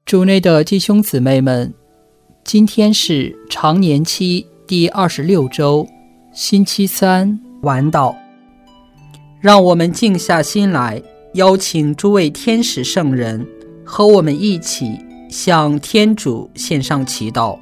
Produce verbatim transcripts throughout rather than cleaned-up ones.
主内的弟兄姊妹们，今天是常年期第二十六周，星期三晚祷。让我们静下心来，邀请诸位天使圣人和我们一起向天主献上祈祷。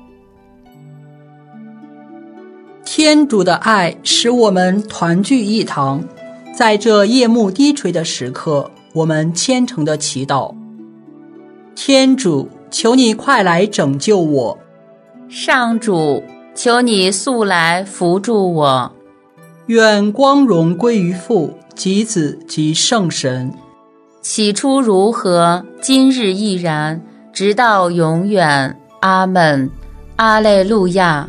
天主的爱使我们团聚一堂，在这夜幕低垂的时刻，我们虔诚的祈祷。天主，求你快来拯救我。 上主，求你速来扶助我。 愿光荣归于父及子及圣神。 起初如何，今日亦然，直到永远。阿们。阿肋路亚。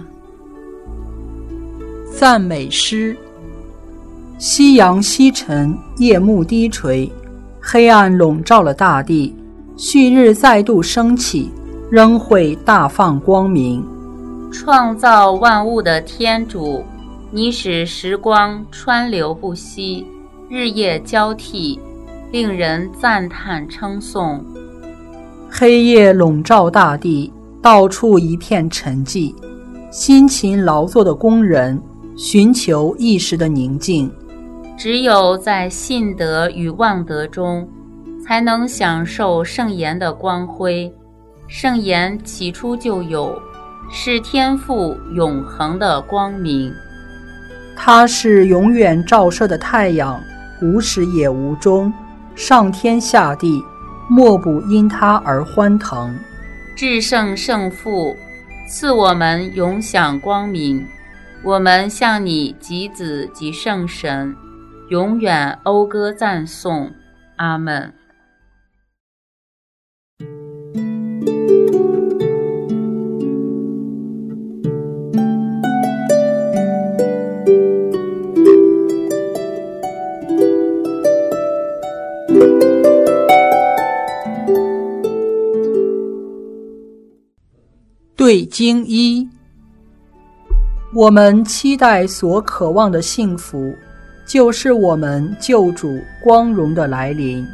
赞美诗。夕阳西沉，夜幕低垂，黑暗笼罩了大地。旭日再度升起，仍会大放光明。 创造万物的天主，你使时光川流不息，日夜交替，令人赞叹称颂。 黑夜笼罩大地，到处一片沉寂。辛勤劳作的工人寻求一时的宁静。 只有在信德与望德中，才能享受圣言的光辉。圣言起初就有，是天父永恒的光明。 它是永远照射的太阳，无始也无终，上天下地，莫不因它而欢腾。 至圣圣父，赐我们永享光明。我们向你及子及圣神，永远讴歌赞颂。阿们。 对经一，我们期待所渴望的幸福，就是我们救主光荣的来临。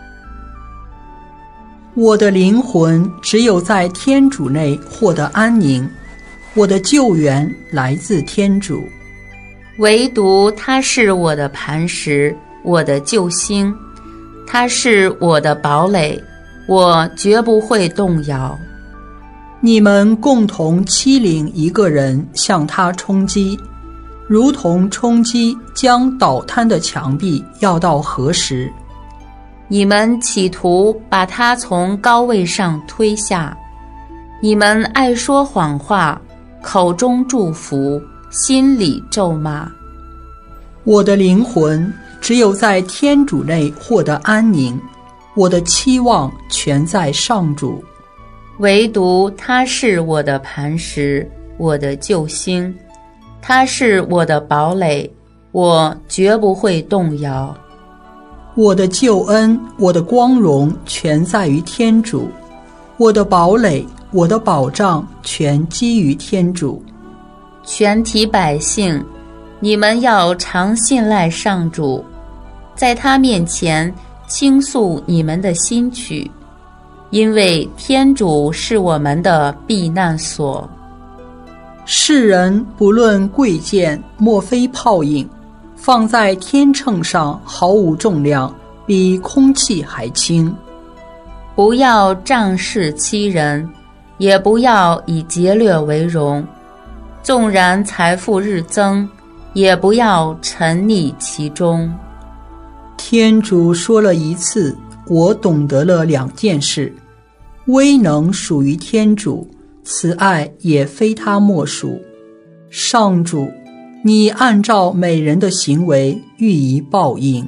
我的灵魂只有在天主内获得安宁，我的救援来自天主。 唯独他是我的磐石，我的救星，他是我的堡垒，我绝不会动摇。 你们共同欺凌一个人，向他冲击，如同冲击将倒塌的墙壁，要到何时？ 你们企图把他从高位上推下，你们爱说谎话，口中祝福，心里咒骂。 我的灵魂只有在天主内获得安宁，我的期望全在上主。 唯独他是我的磐石，我的救星，他是我的堡垒，我绝不会动摇。 我的救恩，我的光荣全在于天主，我的堡垒，我的保障全基于天主。 全体百姓，你们要常信赖上主，在他面前倾诉你们的心曲，因为天主是我们的避难所。 世人不论贵贱，莫非泡影，放在天秤上毫无重量，比空气还轻。 不要仗势欺人，也不要以劫掠为荣。纵然财富日增，也不要沉溺其中。 天主说了一次，我懂得了两件事：威能属于天主，慈爱也非他莫属。上主，你按照每人的行为予以报应。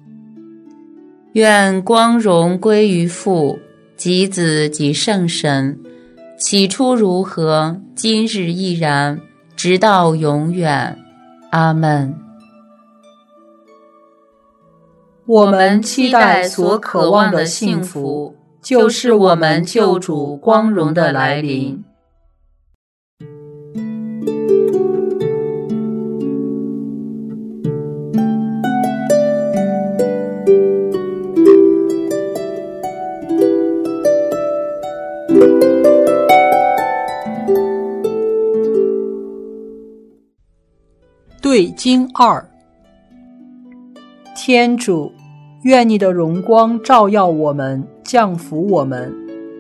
愿光荣归于父及子及圣神，起初如何，今日亦然，直到永远。阿们。 我们期待所渴望的幸福，就是我们救主光荣的来临。 对经二。天主，愿你的荣光照耀我们，降福我们。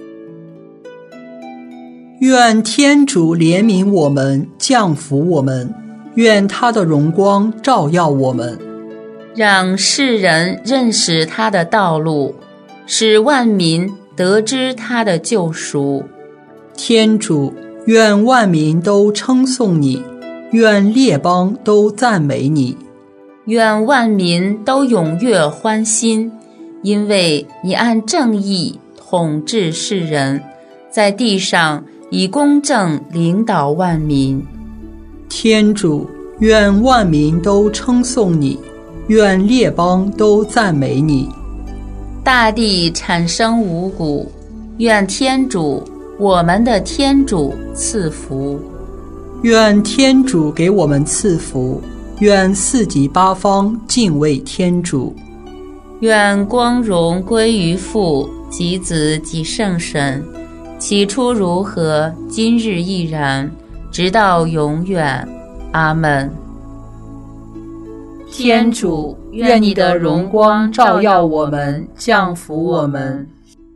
愿天主怜悯我们，降福我们。愿他的荣光照耀我们， 让世人认识他的道路，使万民得知他的救赎。 天主，愿万民都称颂你，愿列邦都赞美你， 愿万民都踊跃欢欣，因为你按正义统治世人，在地上以公正领导万民。 天主，愿万民都称颂你，愿列邦都赞美你。 大地产生五谷，愿天主，我们的天主赐福。 愿天主给我们赐福，愿四极八方敬畏天主。 愿光荣归于父及子及圣神，起初如何，今日亦然，直到永远。阿们。 天主，愿你的荣光照耀我们，降福我们。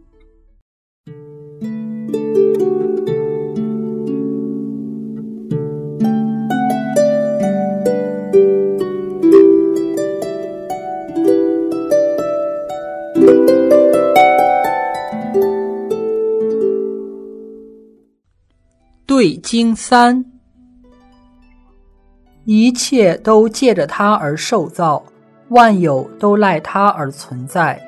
对经三。一切都借着他而受造，万有都赖他而存在。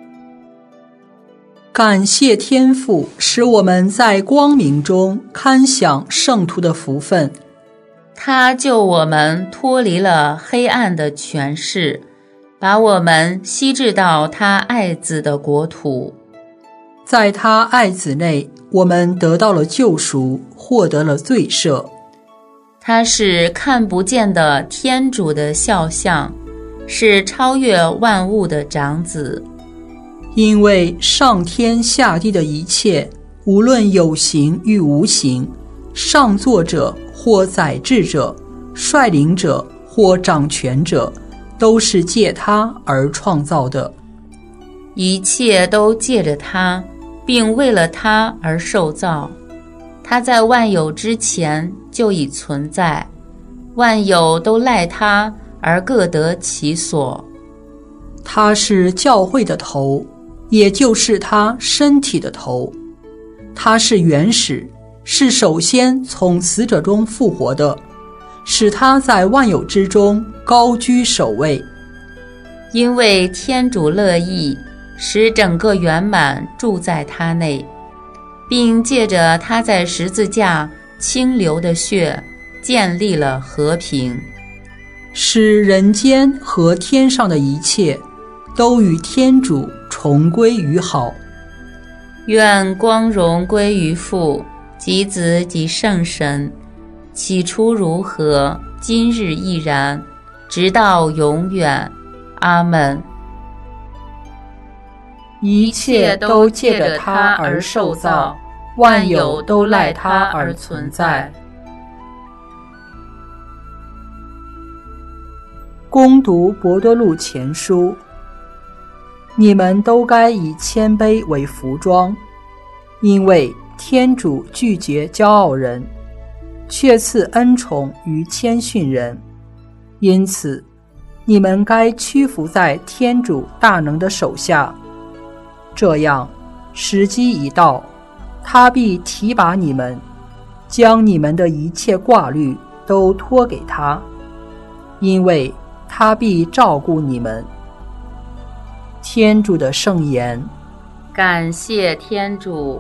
感谢天父，使我们在光明中堪享圣徒的福分。 他救我们脱离了黑暗的权势，把我们吸至到他爱子的国土。 在他爱子内，我们得到了救赎，获得了罪赦。 他是看不见的天主的肖像，是超越万物的长子。 因为上天下地的一切，无论有形与无形，上作者或宰制者，率领者或掌权者，都是借他而创造的。 一切都借着他，并为了他而受造。他在万有之前就已存在，万有都赖他而各得其所。 他是教会的头，也就是他身体的头。他是原始，是首先从死者中复活的，使他在万有之中高居首位。 因为天主乐意使整个圆满住在他内，并借着他在十字架清流的血建立了和平， 使人间和天上的一切都与天主重归于好。 愿光荣归于父及子及圣神，起初如何，今日亦然，直到永远。阿们。 一切都借着他而受造，万有都赖他而存在。恭读伯多禄前书。你们都该以谦卑为服装，因为天主拒绝骄傲人，却赐恩宠于谦逊人。因此，你们该屈服在天主大能的手下，这样时机一到，他必提拔你们，将你们的一切挂虑都托给他，因为他必照顾你们。天主的圣言。 感谢天主。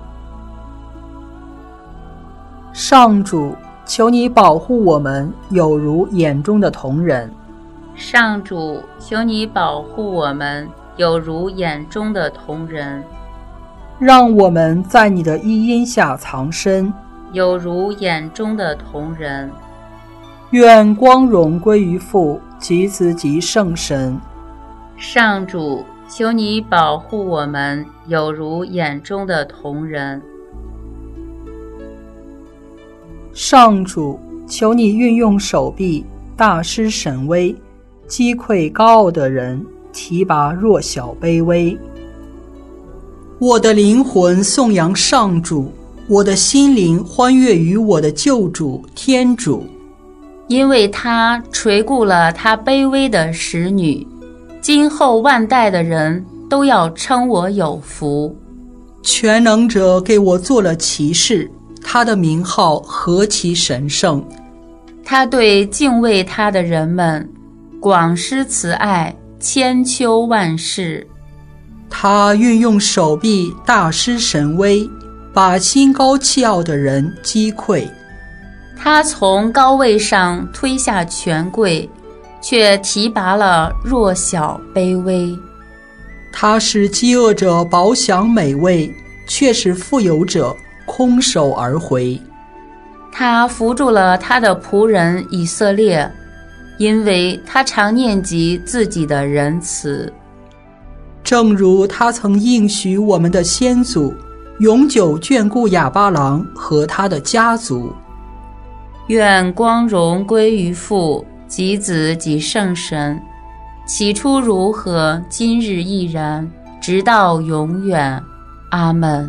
上主，求你保护我们，有如眼中的瞳人。 上主，求你保护我们，有如眼中的瞳人。 让我们在你的衣荫下藏身， 有如眼中的瞳人。 愿光荣归于父及子及圣神。 上主，求你保护我们，有如眼中的瞳人。 上主，求你运用手臂， 大施神威，击溃高傲的人，提拔弱小卑微。我的灵魂颂扬上主，我的心灵欢悦于我的救主天主， 因为他垂顾了他卑微的使女，今后万代的人都要称我有福。 全能者给我做了骑士，他的名号何其神圣！ 他对敬畏他的人们广施慈爱，千秋万世。 他运用手臂大施神威，把心高气傲的人击溃。 他从高位上推下权贵，却提拔了弱小卑微。 他使饥饿者饱享美味，却使富有者空手而回。 他扶助了他的仆人以色列，因为他常念及自己的仁慈。 正如他曾应许我们的先祖，永久眷顾亚巴郎和他的家族。 愿光荣归于父及子及圣神，起初如何，今日亦然，直到永远。阿们。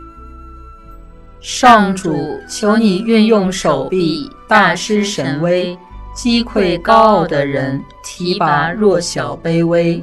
上主，求你运用手臂，大施神威，击溃高傲的人，提拔弱小卑微。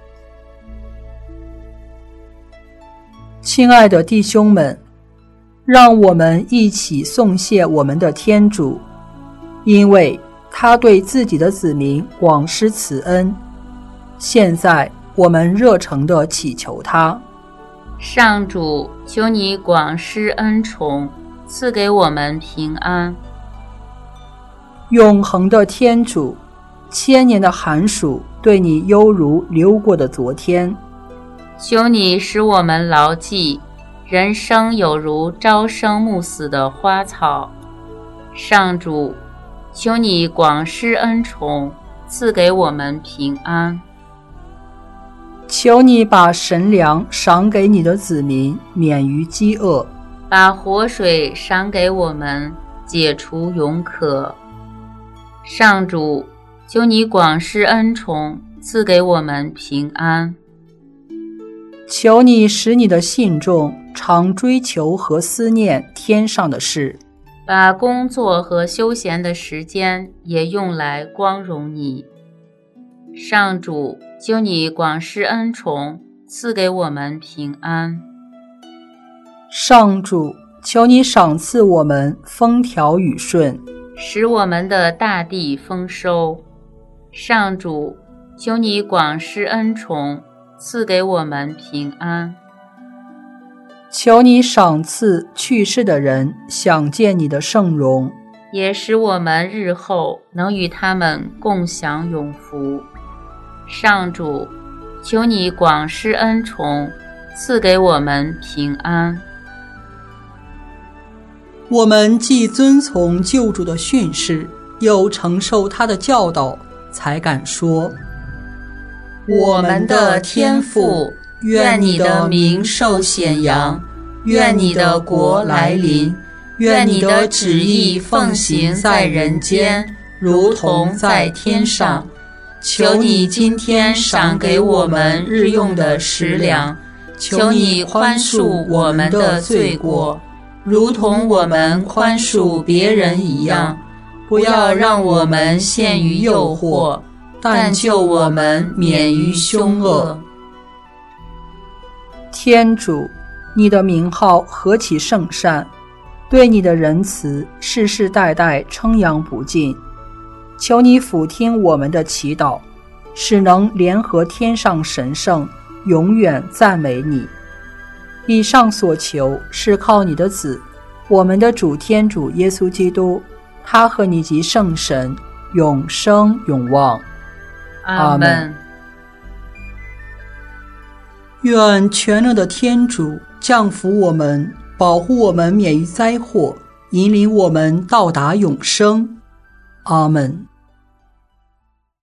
亲爱的弟兄们，让我们一起颂谢我们的天主，因为他对自己的子民广施慈恩。现在我们热诚地祈求他。 上主，求你广施恩宠，赐给我们平安。 永恒的天主，千年的寒暑对你犹如流过的昨天。 求你使我们牢记，人生有如朝生暮死的花草。上主，求你广施恩宠，赐给我们平安。 求你把神粮赏给你的子民，免于饥饿； 把活水赏给我们，解除永渴。上主，求你广施恩宠，赐给我们平安。 求你使你的信众常追求和思念天上的事， 把工作和休闲的时间也用来光荣你。上主，求你广施恩宠，赐给我们平安。 上主，求你赏赐我们风调雨顺， 使我们的大地丰收。上主，求你广施恩宠，赐给我们平安。 求你赏赐去世的人想见你的圣容， 也使我们日后能与他们共享永福。上主，求你广施恩宠，赐给我们平安。 我们既遵从救主的训示，又承受他的教导，才敢说：我们的天父，愿你的名受显扬，愿你的国来临，愿你的旨意奉行在人间，如同在天上。求你今天赏给我们日用的食粮，求你宽恕我们的罪过，如同我们宽恕别人一样，不要让我们陷于诱惑，但救我们免于凶恶。天主，你的名号何其圣善，对你的仁慈世世代代称扬不尽。求你俯听我们的祈祷，使能联合天上神圣，永远赞美你。以上所求是靠你的子，我们的主天主耶稣基督，他和你及圣神永生永望。 阿们。 愿全能的天主降福我们，保护我们免于灾祸，引领我们到达永生。阿们。